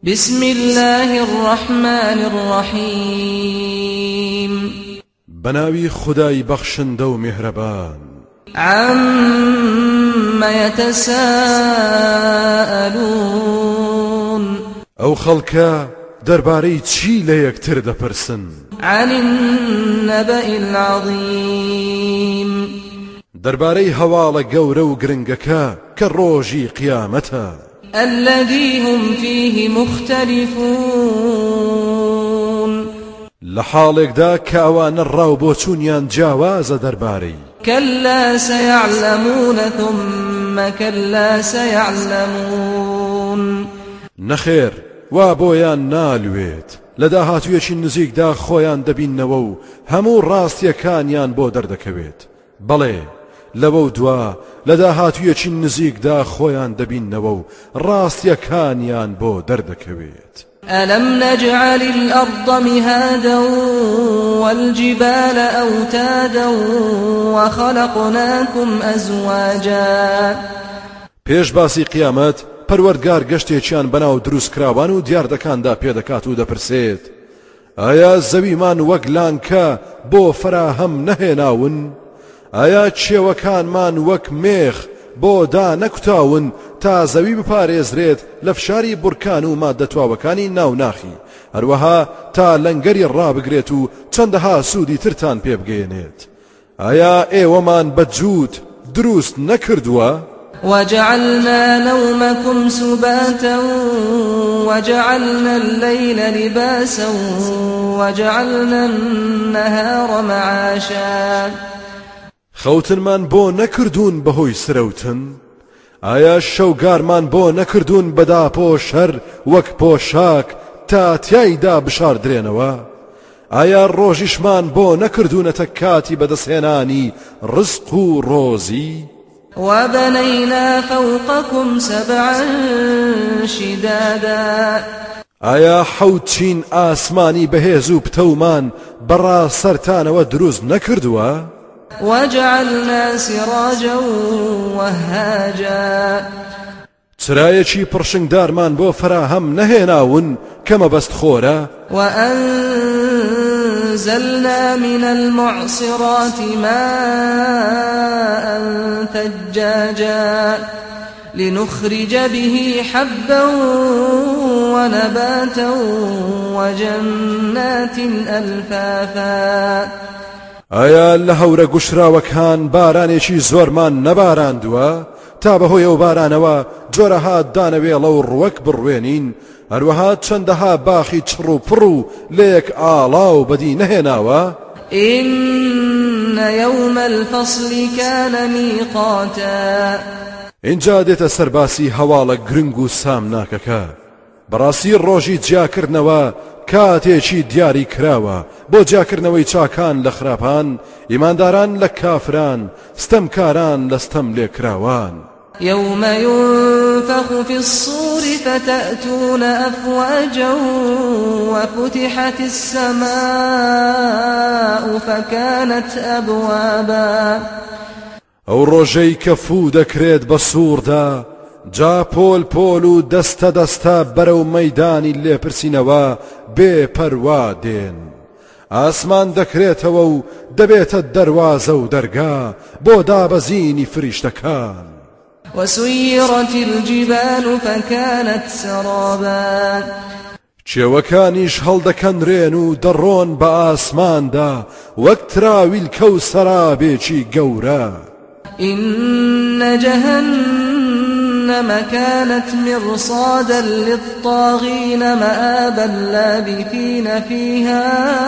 بسم الله الرحمن الرحيم بناوي خداي بخشن دو مهربان عم يتساءلون او خلقا درباري چي ليكتر دپرسن عن النبأ العظيم درباري هوالا قورو قرنقكا كالروجي قيامتا الذي هم فيه مختلفون لحالك دا كاوان الراو بوچونيان جاواز درباري كلا سيعلمون ثم كلا سيعلمون نخير وابويان نالويت لدا هاتويشي نزيق دا خويان دبين نوو همو راستيكانيان بو دردكويت بلي لبو دوا لدا هاتويشي نزيق دا خويان دبين نوو راستيكانيان بو دردكويت ألم نجعل الأرض مهادا والجبال أوتادا وخلقناكم أزواجا پیش باسی قیامت پروردگار گشتێکیان بەناو دروست کراوان و دیاردەکاندا پێدەکات و دەپرسێت ئایا زەویمان وەک لانکە بۆ فراهەم نەهێناون ئایا چێوەکانمان وەک مێخ بۆ دا نەکوتاون تا زەوی بپارێزرێت لە فشاری بورکان و مادەتواوەکانی ناوناخی هەروەها تا لەنگەری ڕابگرێت و چەندەها سوودی ترتان پێبگەێنێت ئایا ئێوەمان بەجووت دروست نەکردووە وجعلنا نومكم سباتا وجعلنا الليل لباسا وجعلنا النهار معاشا خەوتنمان بۆ نەکردوون بەهۆی سرەوتن ئایا شەوگارمان بۆ نەکردوون بەدا پۆشەر وەک پۆشاک تا تیایدا بشاردرێنەوە ئایا ڕۆژیشمان بۆ نەکردوونەتە کاتی بەدەستهێنانی ڕزق و ڕۆزی وبنينا فوقكم سبعا شدادا ئایا حەوت چین ئاسمانی بەهێز و پتەومان بەڕا سەرتانەوە دروست نەکردووە وجعلنا سراجا وهاجا چرایەکی پڕشنگدارمان بۆ فراهەم نەهێناون کەمە بەست خۆرە وأنزلنا من المعصرات ماء ثجاجا لنخرج به حبا ونباتا وجنات ألفافا ئایا لە هەورە گوشراوەکان بارانێکی زۆرمان نەباراندووە تا بەهۆی ئەو بارانەوە جۆرەها دانەوێڵە و ڕوەک بڕوێنین هەروەها چەندەها باخی چڕ و پڕ و لەیەک ئاڵا و بەدی نەهێناوە إن يوم الفصل كان ميقاتا اینجا دێتە سەرباسی هەواڵە گرنگ و سامناکەکە بەڕاستی ڕۆژی جیاکردنەوە کاتێکی دیاری کراوە بۆ جیاکردنەوەی چاکان لە خراپان ئیمانداران لە کافران ستەمکاران لە ستەم لێکراوان يوم ينفخ في الصور فتأتون أفواجا وفتحت السماء فكانت أبوابا ئەو ڕۆژەی کە فوو دەکرێت بە سووردا جا پۆل پۆل و دەستە دەستە بەرەو مەیدانی لێپرسینەوە بێپەروا دێن ئاسمان دەکرێتەوە و دەبێتە دەروازە و دەرگا بۆ دابەزینی فریشتەکان وسيرت الجبال فكانت سرابا چێوەکانیش هەڵدەکەنرێن و دەڕۆن بە ئاسماندا وەک تراویل کەو سەرابێکی گەورە إن جهنم كانت مرصادا للطاغين مآبا لابثين فيها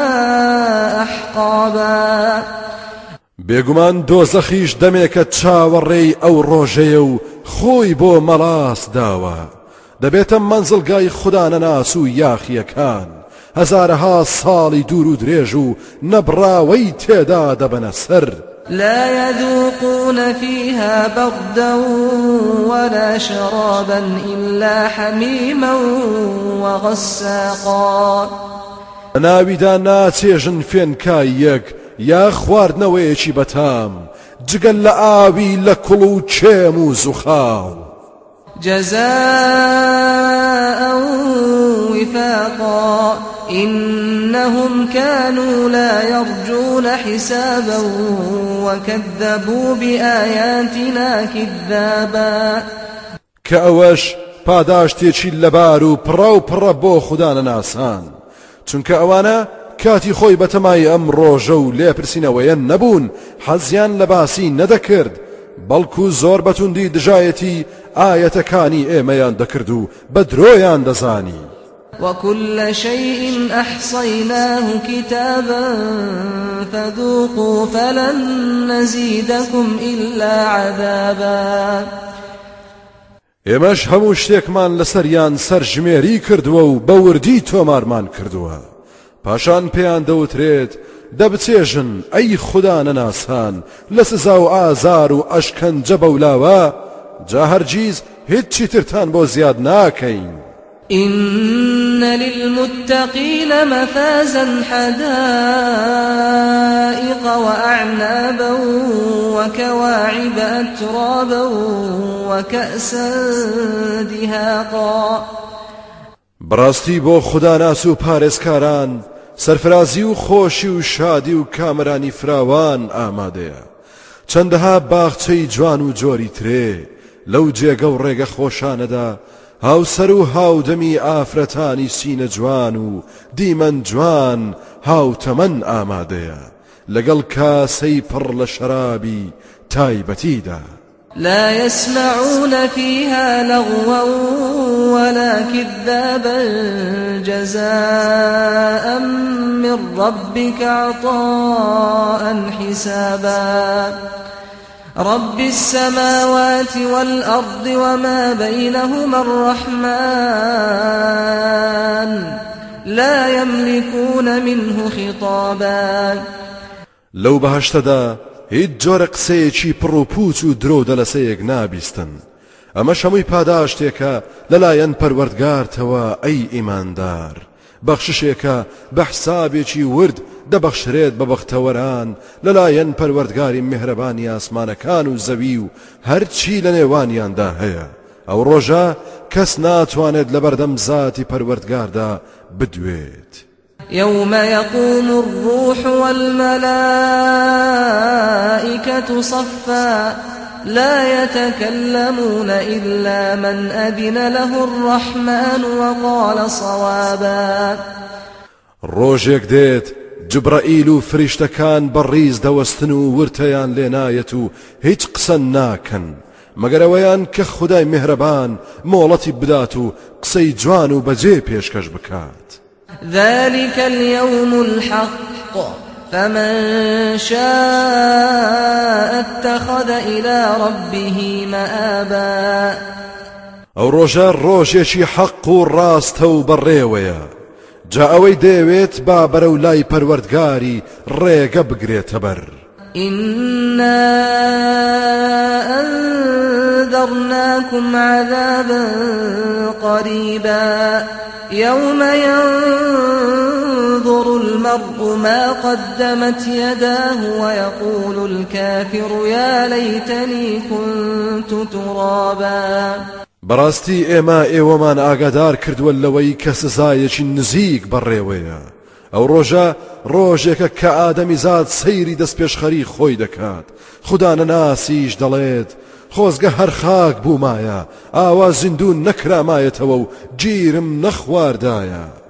أحقابا بێگومان دۆزەخیش دەمێکە چاوەڕێی ئەو ڕۆژەیە و خۆی بۆ مەڵاس داوە دەبێتە مەنزڵگای خودانەناس و یاخیەکان هەزارەها ساڵی دوور و درێژ و نەبراوەی تێدا دەبەنە سەر لا يذوقون فيها بردا ولا شرابا إلا حميما وغساقا ناویدا ناچێژن فێنکایەک یا خواردنەوەیەکی بەتام جگەل لە ئاوی لە کوڵ و چێم و زوخاو جزاء إنهم كانوا لا يرجون حسابا وكذبوا بآياتنا كذابا كأوش پاداشتێکی لەبار و پڕە بۆ خوددانە ناسان چونکە ئەوانە کاتی خۆی بەتەمای ئەم ڕۆژە و لێپرسینەوەیە نەبوون حەزیان لە باسی نەدەکرد بەڵکو زۆر بەتوندی دژایەتی ئاەتەکانی ئێمەیان دەکرد و بە درۆیان دەزانی وكل شيء أحصيناه كتابا فذوقوا فلن نزيدكم إلا عذابا ئێمەش هەموو شتێکمان لەسەریان سەرژمێری کردووە و بەوردی تۆمارمان کردووە پاشان پێیان دەوترێت دەبچێژن ئەی خوددا نەناسان لە سزا و ئازار و ئەشکەنجە بەولاوە جا هەرگیز هیچی ترتان بۆ زیاد ناکەین إن للمتقين مفازا حدائق وأعنابا وكواعب أترابا وكأسا دهاقا بەڕاستی بۆ خوداناس و پارێزکاران سەرفرازی و خۆشی و شادی و کامرانی فراوان ئامادەیە چەندەها باخچەی جوان و جۆری ترێ لەو جێگە و ڕێگە خۆشانەدا هاوسەر و هاودەمی ئافرەتانی سینە جوان و دیمەن جوان هاوتەمەن ئامادەیە لەگەڵ کاسەی پڕ لە شەرابی تایبەتیدا لا يسمعون فيها لغوا ولا كذابا جزاء من ربك عطاء حسابا رب السماوات والأرض وما بينهما الرحمن لا يملكون منه خطابا لو بەهەشتەدا هیچ جۆرە قسەیەکی پڕ و پوچ و درۆ دەلەسەیەک نابیستن ئەمەش هەمووی پاداشتێکە لەلایەن پەروەردگارتەوە ئەی ئیماندار بەخششێکە بە حسابێکی ورد دەبەخشرێت بە بەختەوەران لەلایەن پەروەردگاری میهرەبانی ئاسمانەکان و زەوی و هەرچی لە نێوانیاندا هەیە ئەو ڕۆژە کەس ناتوانێت لە بەردەم زاتی پەروەردگاردا بدوێت يوم يقوم الروح والملائكة صفا لا يتكلمون إلا من أذن له الرحمن وقال صوابا ڕۆژێک دێت جبرائیل و فریشتەکان بەڕیز دەوەستن و ورتەیان لێنایەت و هیچ قسە ناکەن مەگەر ئەوەیان کە خودای میهرەبان مۆڵەتی بدات و قسەی جوان و بەجێ پێشکەش بکات ذلك اليوم الحق فمن شاء اتخذ إلى ربه مآبا ئەو ڕۆژە ڕۆژێکی حەق و ڕاستە و بەڕێوەیە جا ئەوەی دەیەوێت با بەرەو لای پەروەردگاری ڕێگە بگرێتە بەر إنا أنذرناكم عذابا قريبا يوم ينظر المرء ما قدمت يداه ويقول الكافر يا ليتني كنت ترابا بەڕاستی ئێمە ئێوەمان ئاگادار کردووە لەوەی کە سزایەکی نزیک بەڕێوەیە ئەو ڕۆژە ڕۆژێکە کە ئادەمی زاد سەیری دەستپێشخەری خۆی دەکات خوددا نەناسیش دەڵێت خۆزگە هەر خاک بوومایە ئاوا زیندوو نەکرامایەتەوە و گیرم نەخواردایە